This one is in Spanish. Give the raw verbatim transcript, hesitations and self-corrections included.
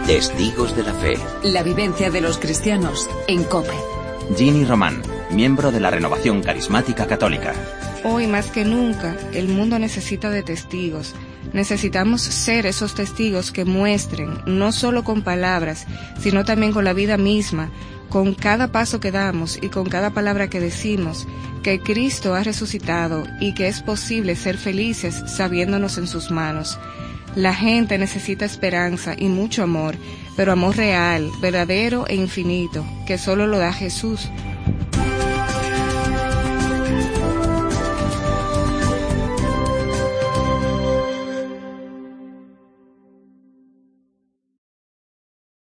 Testigos de la Fe. La vivencia de los cristianos en COPE. Ginny Román, miembro de la Renovación Carismática Católica. Hoy más que nunca, el mundo necesita de testigos. Necesitamos ser esos testigos que muestren, no solo con palabras, sino también con la vida misma, con cada paso que damos y con cada palabra que decimos, que Cristo ha resucitado y que es posible ser felices sabiéndonos en sus manos. La gente necesita esperanza y mucho amor, pero amor real, verdadero e infinito, que solo lo da Jesús.